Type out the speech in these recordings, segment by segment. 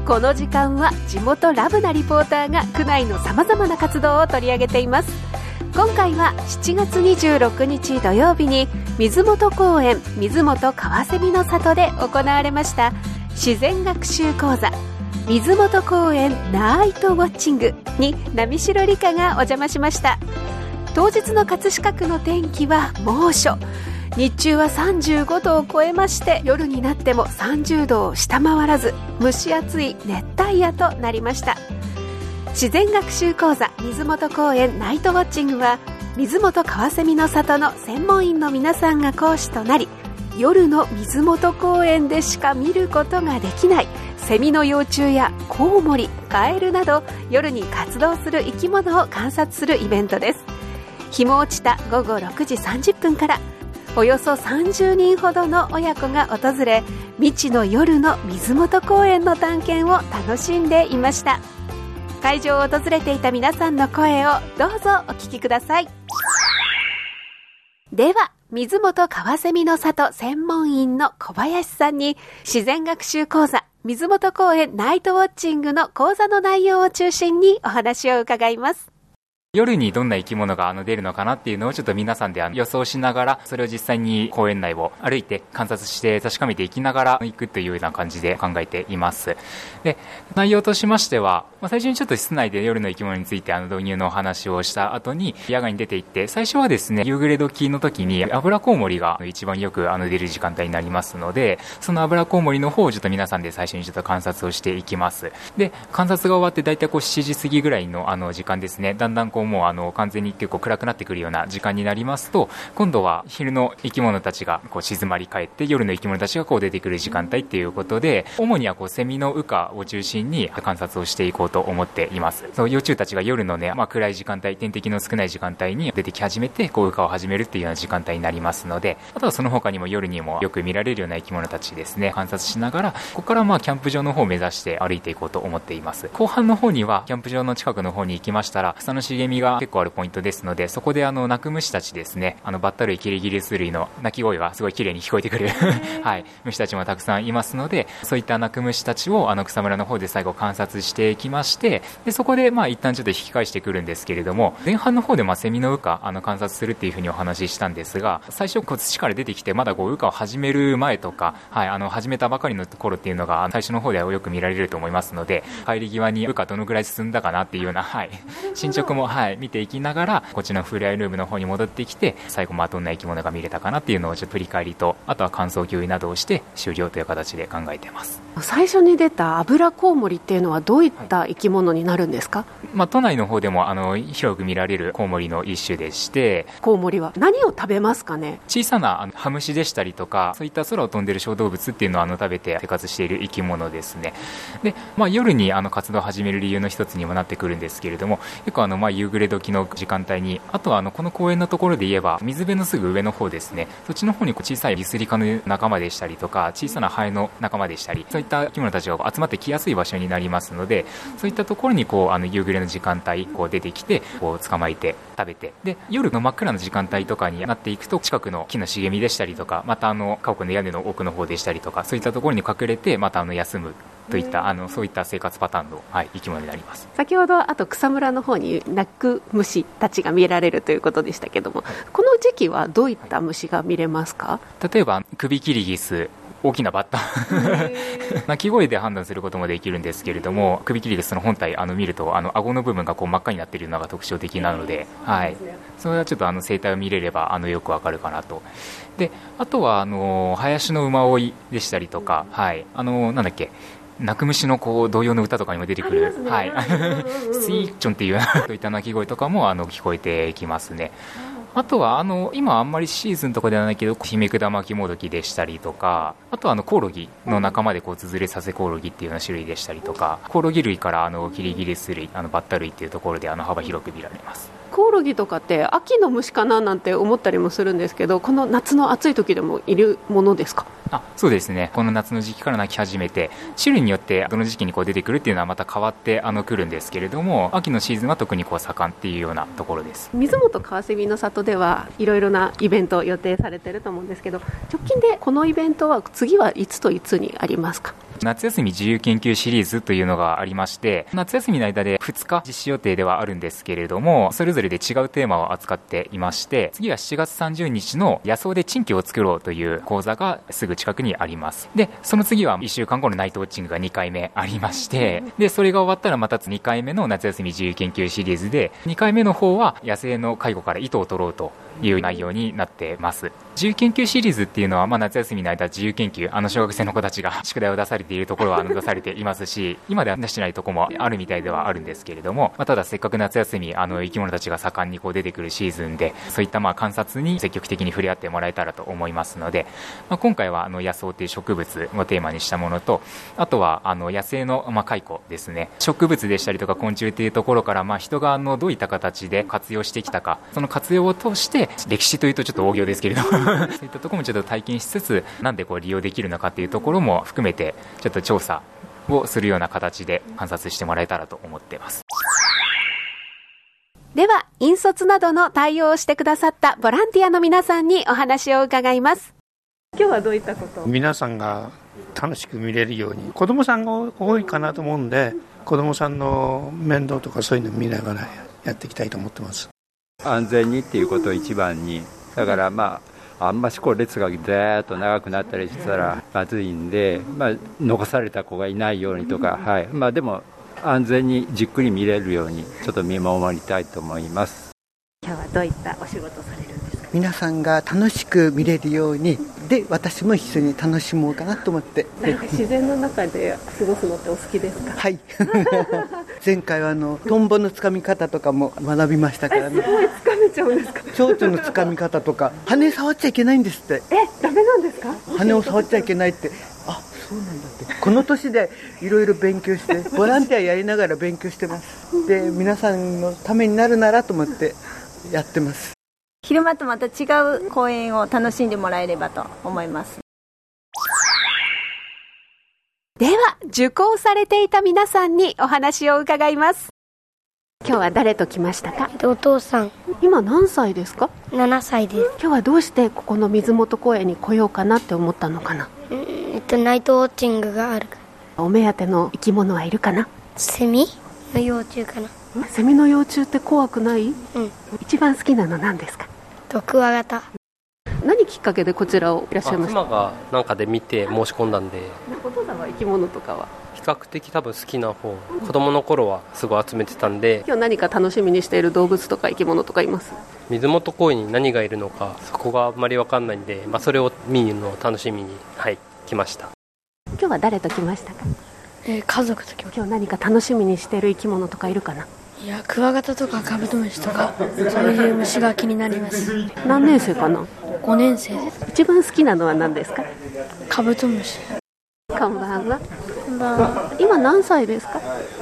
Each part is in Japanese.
この時間は地元ラブなリポーターが区内のさまざまな活動を取り上げています。今回は7月26日土曜日に水元公園水元カワセミの里で行われました自然学習講座水元公園ナイトウォッチングに波代理香がお邪魔しました。当日の葛飾区の天気は猛暑、日中は35度を超えまして、夜になっても30度を下回らず蒸し暑い熱帯夜となりました。自然学習講座水元公園ナイトウォッチングは水元カワセミの里の専門員の皆さんが講師となり、夜の水元公園でしか見ることができないセミの幼虫やコウモリ、カエルなど夜に活動する生き物を観察するイベントです。日も落ちた午後6時30分からおよそ30人ほどの親子が訪れ、未知の夜の水元公園の探検を楽しんでいました。会場を訪れていた皆さんの声をどうぞお聞きください。では水元カワセミの里専門員の小林さんに自然学習講座水元公園ナイトウォッチングの講座の内容を中心にお話を伺います。 夜にどんな生き物が出るのかなっていうのをちょっと皆さんで予想しながら、それを実際に公園内を歩いて観察して確かめていきながら行くというような感じで考えています。で、内容としましては、最初にちょっと室内で夜の生き物について導入のお話をした後に野外に出て行って、最初はですね、夕暮れ時の時にアブラコウモリが一番よく出る時間帯になりますので、そのアブラコウモリの方をちょっと皆さんで最初にちょっと観察をしていきます。で、観察が終わってだいたい7時過ぎぐらいの時間ですね、だんだんもう完全に結構暗くなってくるような時間になりますと、今度は昼の生き物たちが静まり返って夜の生き物たちが出てくる時間帯っていうことで、主にはセミの羽化を中心に観察をしていこうと思っています。そう幼虫たちが夜のね、暗い時間帯、天敵の少ない時間帯に出てき始めて羽化を始めるっていうような時間帯になりますので、あとはその他にも夜にもよく見られるような生き物たちですね、観察しながら、ここからキャンプ場の方を目指して歩いていこうと思っています。後半の方にはキャンプ場の近くの方に行きましたら、草の茂みが結構あるポイントですので、そこで鳴く虫たちですね、バッタ類、キリギリス類の鳴き声がすごい綺麗に聞こえてくるはい、虫たちもたくさんいますので、そういった鳴く虫たちを草むらの方で最後観察していきまして、でそこで一旦ちょっと引き返してくるんですけれども、前半の方でセミの羽化観察するっていうふうにお話ししたんですが、最初土から出てきてまだ羽化を始める前とか、はい、始めたばかりの頃っていうのが最初の方ではよく見られると思いますので、帰り際に羽化どのくらい進んだかなっていうような、はい、進捗も、はい、見ていきながらこっちのフレアルームの方に戻ってきて、最後どんな生き物が見れたかなっていうのをちょっと振り返りと、あとは感想共有などをして終了という形で考えています。 最初に出たアブラコウモリっていうのはどういった生き物になるんですか？ 都内の方でも広く見られるコウモリの一種でして、 コウモリは何を食べますかね？ 小さなハムシでしたりとか、そういった空を飛んでいる小動物っていうのを食べて生活している生き物ですね。で、夜に活動を始める理由の一つにもなってくるんですけれども、結構夕暮れ時の時間帯に、あとはこの公園のところで言えば水辺のすぐ上の方ですね、そっちの方に小さいリスリカの仲間でしたりとか、小さなハエの仲間でしたり、そういった生き物たちが集まってきやすい場所になりますので、そういったところに夕暮れの時間帯出てきて捕まえて食べて、で夜の真っ暗な時間帯とかになっていくと、近くの木の茂みでしたりとか、また家屋の屋根の奥の方でしたりとか、そういったところに隠れてまた休むといったそういった生活パターンの、はい、生き物になります。 先ほどあと草むらの方に鳴く虫たちが見られるということでしたけども、この時期はどういった虫が見れますか？ 例えば首キリギス、大きなバッタ鳴き声で判断することもできるんですけれども、首切りですの本体見ると顎の部分が真っ赤になっているのが特徴的なので、はい、それはちょっと生態を見れればよくわかるかなと。であとは林の馬追いでしたりとか、はい、なんだっけ、鳴く虫の童謡の歌とかにも出てくる、はい、スイーチョンっていうそういった鳴き声とかも聞こえてきますね。あとは今あんまりシーズンとかではないけど、ヒメクダマキモドキでしたりとか、あとはコオロギの仲間でツズレサセコオロギっていうような種類でしたりとか、コオロギ類からキリギリス類、バッタ類っていうところで幅広く見られます。 コオロギとかって秋の虫かななんて思ったりもするんですけど、この夏の暑い時でもいるものですか？ そうですね、この夏の時期から鳴き始めて、種類によってどの時期に出てくるっていうのはまた変わってくるんですけれども、秋のシーズンは特に盛んっていうようなところです。 水元カワセミの里ではいろいろなイベントを予定されていると思うんですけど、直近でこのイベントは次はいつといつにありますか？ 夏休み自由研究シリーズというのがありまして、夏休みの間で2日実施予定ではあるんですけれども、それぞれで違うテーマを扱っていまして、次は7月30日の野草で地域を作ろうという講座がすぐ近くにあります。で、その次は1週間後のナイトウォッチングが2回目ありまして、で、それが終わったらまた2回目の夏休み自由研究シリーズで、2回目の方は野生の介護から糸を取ろうという内容になってます。自由研究シリーズっていうのは、夏休みの間自由研究、小学生の子たちが宿題を出されているところは出されていますし、今では出してないところもあるみたいではあるんですけれども、ただせっかく夏休み生き物たちが盛んに出てくるシーズンで、そういった観察に積極的に触れ合ってもらえたらと思いますので、今回は野草という植物をテーマにしたものと、あとは野生の蚕ですね、植物でしたりとか昆虫というところから、人がどういった形で活用してきたか、その活用を通して歴史というとちょっと大行ですけれどもそういったところもちょっと体験しつつ、なんで利用できるのかっていうところも含めてちょっと調査をするような形で観察してもらえたらと思っています。 では、引率などの対応をしてくださったボランティアの皆さんにお話を伺います。今日はどういったことを？ 皆さんが楽しく見れるように、子どもさんが多いかなと思うんで、子どもさんの面倒とかそういうのを見ながらやっていきたいと思ってます。 安全にっていうことを一番に、だからあんまし列がずーっと長くなったりしたらまずいんで、残された子がいないようにとか、でも安全にじっくり見れるようにちょっと見守りたいと思います。 今日はどういったお仕事されるんですか？ 皆さんが楽しく見れるように、で私も一緒に楽しもうかなと思って。 自然の中で過ごすのってお好きですか？ はい前回はトンボのつかみ方とかも学びましたからね。 すごいつかめちゃうんですか？ 蝶々のつかみ方とか、羽触っちゃいけないんですって。 ダメなんですか？ 羽を触っちゃいけないって。あ、そうなんだって。この年でいろいろ勉強してボランティアやりながら勉強してます。で、皆さんのためになるならと思ってやってます。 昼間とまた違う公園を楽しんでもらえればと思います。 では、受講されていた皆さんにお話を伺います。今日は誰と来ましたか？ お父さん。 今何歳ですか ？7歳です。 今日はどうしてここの水元公園に来ようかなって思ったのかな？ ナイトウォッチングがあるから。 お目当ての生き物はいるかな？ セミの幼虫かな。 セミの幼虫って怖くない？一番好きなの何ですか？ クワガタ。 何きっかけでこちらをいらっしゃいました？ 妻がなんかで見て申し込んだんで。 お父さんは生き物とかは比較的多分好きな方。子供の頃はすごい集めてたんで。 今日何か楽しみにしている動物とか生き物とかいます？ 水元公園に何がいるのかそこがあんまり分かんないんで、それを見るのを楽しみに、来ました。 今日は誰と来ましたか？ 家族と来ました。 今日何か楽しみにしている生き物とかいるかな？ いや、クワガタとかカブトムシとかそういう虫が気になります。 何年生かな ？5年生です。 一番好きなのは何ですか？ カブトムシ。 こんばんは。 こんばんは。 今何歳ですか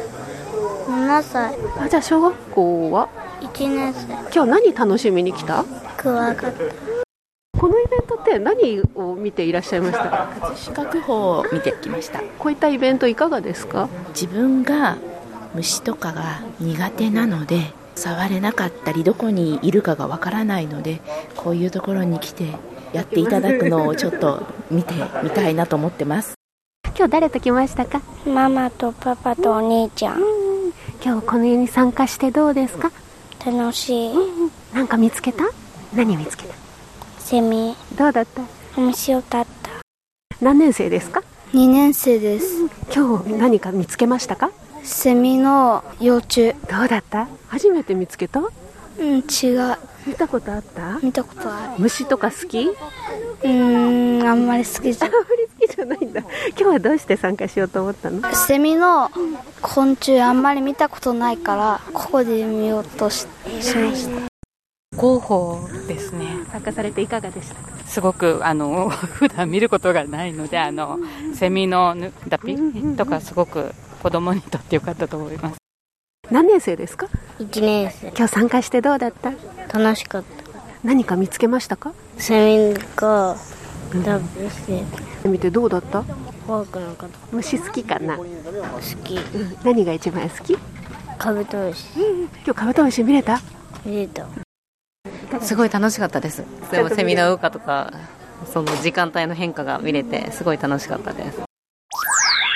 ？7歳。 じゃあ小学校は 1年生。 今日何楽しみに来た？ クワガタ。 このイベントって何を見ていらっしゃいましたか？ 視覚法を見てきました。 こういったイベントいかがですか？ 自分が虫とかが苦手なので触れなかったりどこにいるかがわからないので、こういうところに来てやっていただくのをちょっと見てみたいなと思ってます。 今日誰と来ましたか？ ママとパパとお兄ちゃん。 今日この家に参加してどうですか？ 楽しい。 なんか見つけた？何見つけた？ セミ。 どうだった？ 面白かった。 何年生ですか ？2年生です。 今日何か見つけましたか？ セミの幼虫。 どうだった？初めて見つけた？ 違う。 見たことあった？ 見たことある。 虫とか好き？ あんまり好きじゃあんまり好きじゃないんだ。今日はどうして参加しようと思ったの？ セミの昆虫あんまり見たことないからここで見ようと しました。 広報ですね。 参加されていかがでしたか？ すごく普段見ることがないのでセミの脱皮とかすごく子供にとってよかったと思います。 何年生ですか ？1年生。 今日参加してどうだった？ 楽しかった。 何か見つけましたか？ セミが脱皮して見てどうだった？ 怖くなかった。 虫好きかな？ 好き。 何が一番好き？ カブトムシ。 今日カブトムシ見れた？ 見れた。 すごい楽しかったです。でもセミの羽化とかその時間帯の変化が見れてすごい楽しかったです。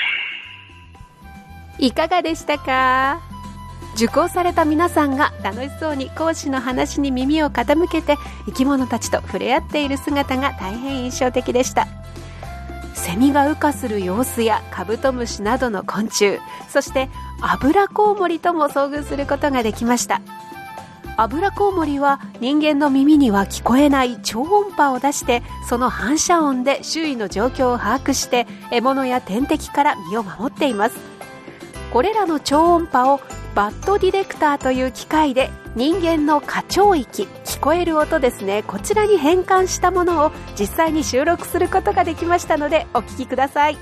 いかがでしたか？受講された皆さんが楽しそうに講師の話に耳を傾けて生き物たちと触れ合っている姿が大変印象的でした。セミが羽化する様子やカブトムシなどの昆虫、そしてアブラコウモリとも遭遇することができました。アブラコウモリは人間の耳には聞こえない超音波を出して、その反射音で周囲の状況を把握して獲物や天敵から身を守っています。これらの超音波をバッドディレクターという機械で人間の過聴域、聞こえる音ですね、こちらに変換したものを実際に収録することができましたのでお聞きください。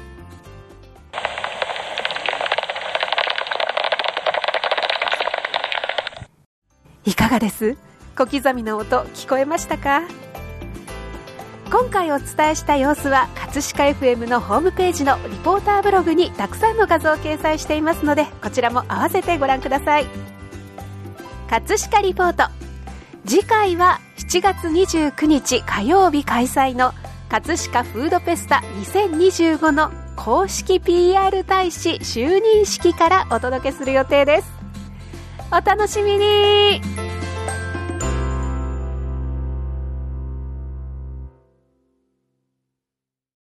いかがです？小刻みな音聞こえましたか？今回お伝えした様子は葛飾 FM のホームページのリポーターブログにたくさんの画像を掲載していますので、こちらも合わせてご覧ください。葛飾リポート、次回は7月29日火曜日開催の葛飾フードフェスタ2025の公式 PR 大使就任式からお届けする予定です。お楽しみに。